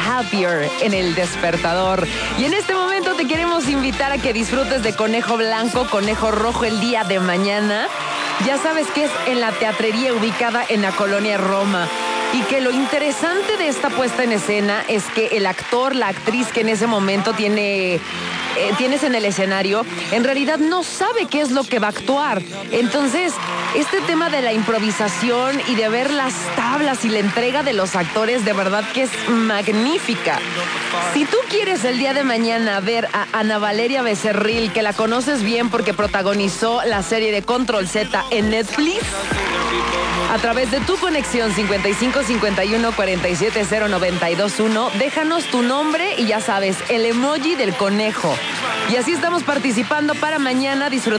Happier en El Despertador. Y en este momento te queremos invitar a que disfrutes de Conejo Blanco, Conejo Rojo el día de mañana. Ya sabes que es en la teatrería ubicada en la colonia Roma. Y que lo interesante de esta puesta en escena es que el actor, la actriz que en ese momento tienes en el escenario, en realidad no sabe qué es lo que va a actuar. Entonces, este tema de la improvisación y de ver las tablas y la entrega de los actores, de verdad que es magnífica. Si tú quieres el día de mañana ver a Ana Valeria Becerril, que la conoces bien porque protagonizó la serie de Control Z en Netflix, a través de tu conexión 55 51 47 0921, déjanos tu nombre y ya sabes, el emoji del conejo. Y así estamos participando para mañana disfrutar